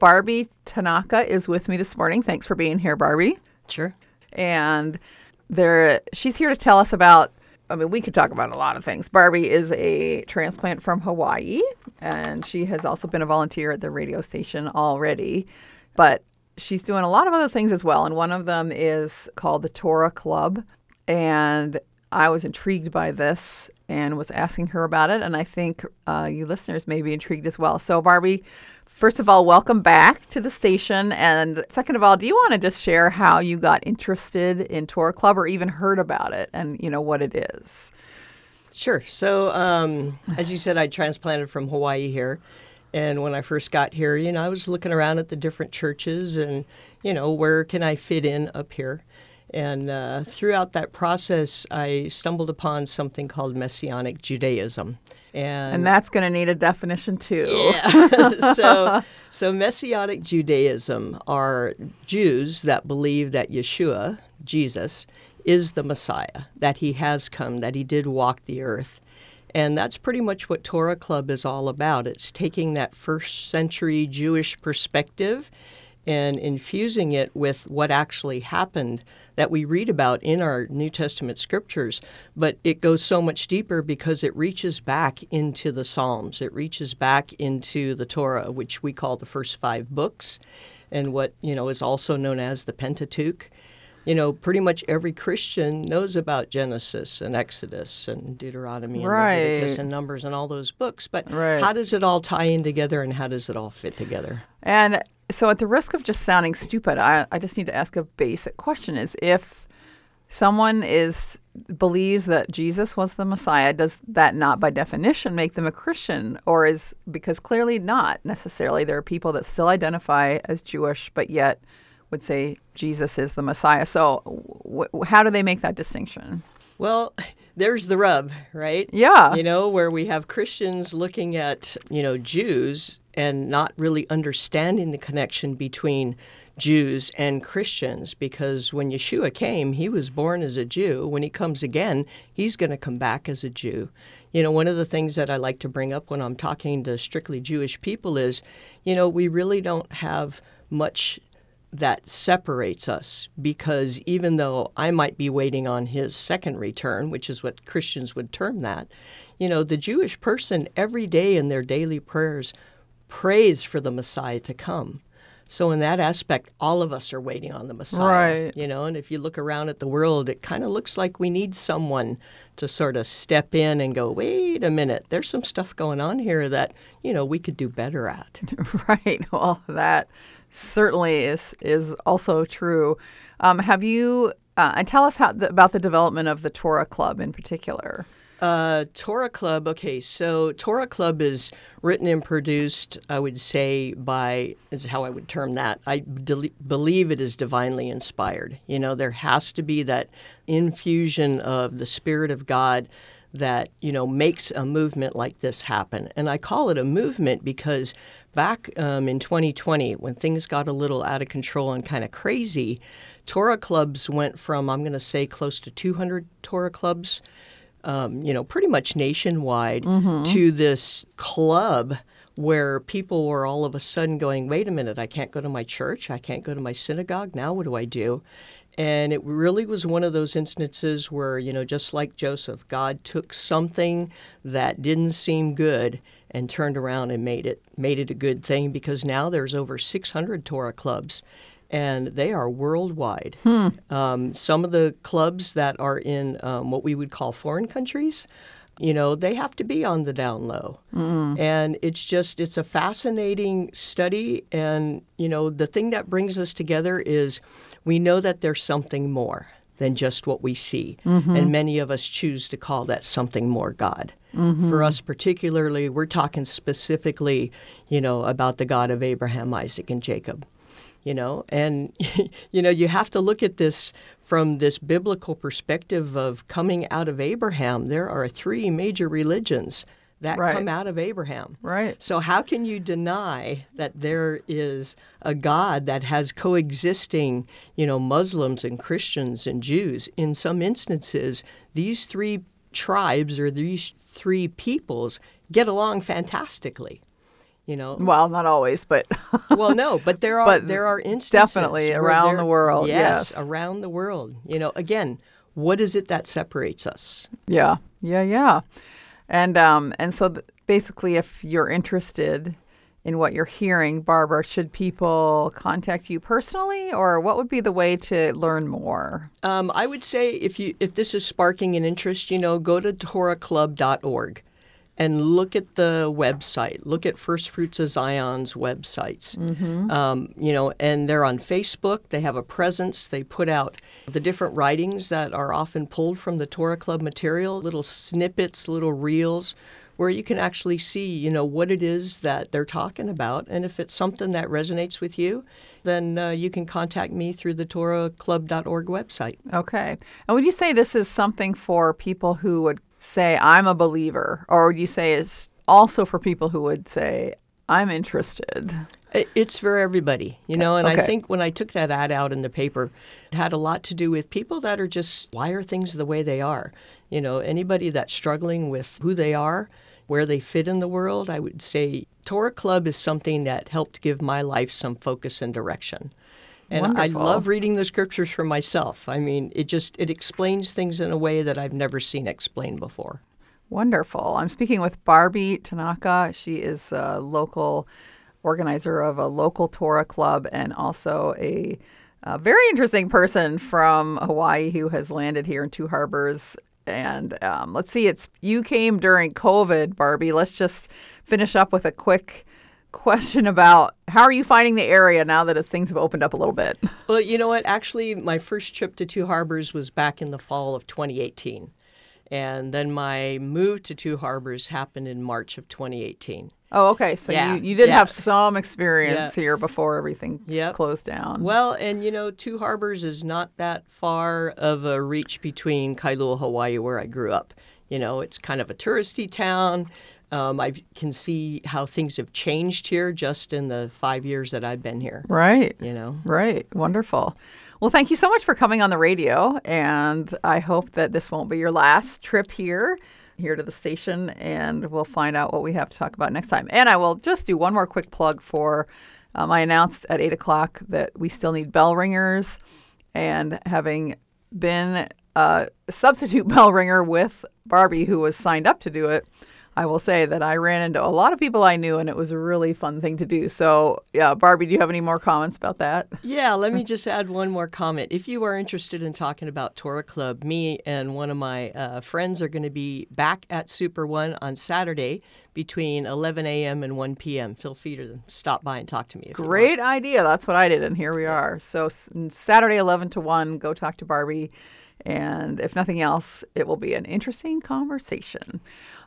Barbie Tanaka is with me this morning. Thanks for being here, Barbie. Sure. And she's here to tell us about, we could talk about a lot of things. Barbie is a transplant from Hawaii, and she has also been a volunteer at the radio station already. But she's doing a lot of other things as well, and one of them is called the Torah Club. And I was intrigued by this and was asking her about it, and I think you listeners may be intrigued as well. So, Barbie, first of all, welcome back to the station. And second of all, do you want to just share how you got interested in Torah Club or even heard about it and, what it is? Sure. So, as you said, I transplanted from Hawaii here. And when I first got here, I was looking around at the different churches and, where can I fit in up here? And throughout that process, I stumbled upon something called Messianic Judaism. And that's going to need a definition, too. Yeah. So Messianic Judaism are Jews that believe that Yeshua, Jesus, is the Messiah, that he has come, that he did walk the earth. And that's pretty much what Torah Club is all about. It's taking that first century Jewish perspective and infusing it with what actually happened that we read about in our New Testament scriptures. But it goes so much deeper because it reaches back into the Psalms. It reaches back into the Torah, which we call the first 5 books, and what, is also known as the Pentateuch. Pretty much every Christian knows about Genesis and Exodus and Deuteronomy and Leviticus and Numbers and all those books. But how does it all tie in together and how does it all fit together? And so at the risk of just sounding stupid, I just need to ask a basic question. Is if someone believes that Jesus was the Messiah, does that not by definition make them a Christian? Or because clearly not necessarily. There are people that still identify as Jewish, but yet would say Jesus is the Messiah. So how do they make that distinction? Well, there's the rub, right? Yeah. Where we have Christians looking at, Jews and not really understanding the connection between Jews and Christians, because when Yeshua came, he was born as a Jew. When he comes again, he's going to come back as a Jew. One of the things that I like to bring up when I'm talking to strictly Jewish people is, we really don't have much that separates us, because even though I might be waiting on his second return, which is what Christians would term that, the Jewish person every day in their daily prayers prays for the Messiah to come. So in that aspect, all of us are waiting on the Messiah. Right. And if you look around at the world, it kind of looks like we need someone to sort of step in and go, wait a minute, there's some stuff going on here that, we could do better at. Right. Well, that certainly is also true. Have you, and tell us about the development of the Torah Club in particular. Torah Club, okay, so Torah Club is written and produced, I would say, is how I would term that. I believe it is divinely inspired. There has to be that infusion of the Spirit of God that, makes a movement like this happen. And I call it a movement because back in 2020, when things got a little out of control and kind of crazy, Torah clubs went from, I'm going to say, close to 200 Torah clubs, pretty much nationwide, to this club where people were all of a sudden going, wait a minute, I can't go to my church, I can't go to my synagogue, now what do I do? And it really was one of those instances where, just like Joseph, God took something that didn't seem good and turned around and made it a good thing, because now there's over 600 Torah clubs, and they are worldwide. Some of the clubs that are in what we would call foreign countries, they have to be on the down low. And it's a fascinating study. And, the thing that brings us together is we know that there's something more than just what we see. And many of us choose to call that something more God. For us particularly, we're talking specifically, about the God of Abraham, Isaac, and Jacob. And, you have to look at this from this biblical perspective of coming out of Abraham. There are 3 major religions that come out of Abraham. Right. So how can you deny that there is a God that has coexisting, Muslims and Christians and Jews? In some instances, these 3 tribes or these 3 peoples get along fantastically. You know, Well, not always, but well, no, but But there are instances definitely where around the world, yes. around the world. You know, again, what is it that separates us? yeah, yeah. And so basically, if you're interested in what you're hearing, Barbara, should people contact you personally, or what would be the way to learn more? I would say if this is sparking an interest, you know, go to torahclub.org and look at the website. Look at First Fruits of Zion's websites. You know, and they're on Facebook. They have a presence. They put out the different writings that are often pulled from the Torah Club material, little snippets, little reels, where you can actually see, you know, what it is that they're talking about. And if it's something that resonates with you, then you can contact me through the torahclub.org website. Okay. And would you say this is something for people who would say, I'm a believer? Or would you say it's also for people who would say, I'm interested? It's for everybody, you know, and Okay. I think when I took that ad out in the paper, it had a lot to do with people that are just, why are things the way they are? You know, anybody that's struggling with who they are, where they fit in the world, I would say Torah Club is something that helped give my life some focus and direction. And Wonderful. I love reading the scriptures for myself. I mean, it explains things in a way that I've never seen explained before. Wonderful. I'm speaking with Barbie Tanaka. She is a local organizer of a local Torah club and also a very interesting person from Hawaii who has landed here in Two Harbors. And let's see, you came during COVID, Barbie. Let's just finish up with a quick question about how are you finding the area now that things have opened up a little bit? Well, you know what? Actually, my first trip to Two Harbors was back in the fall of 2018. And then my move to Two Harbors happened in March of 2018. Oh, okay. So Yeah, you did yeah. have some experience Yeah. here before everything Yep. closed down. Well, and you know, Two Harbors is not that far of a reach between Kailua, Hawaii, where I grew up. You know, it's kind of a touristy town. I can see how things have changed here just in the 5 years that I've been here. Right. You know, Right. Wonderful. Well, thank you so much for coming on the radio. And I hope that this won't be your last trip here to the station. And we'll find out what we have to talk about next time. And I will just do one more quick plug for I announced at 8 o'clock that we still need bell ringers. And having been a substitute bell ringer with Barbie, who was signed up to do it, I will say that I ran into a lot of people I knew, and it was a really fun thing to do. So, yeah, Barbie, do you have any more comments about that? yeah, let me just add one more comment. If you are interested in talking about Torah Club, me and one of my friends are going to be back at Super One on Saturday between 11 a.m. and 1 p.m. Feel free to stop by and talk to me. If you want. Great idea. That's what I did, and here we are. So, Saturday, 11 to 1, go talk to Barbie. And if nothing else, it will be an interesting conversation.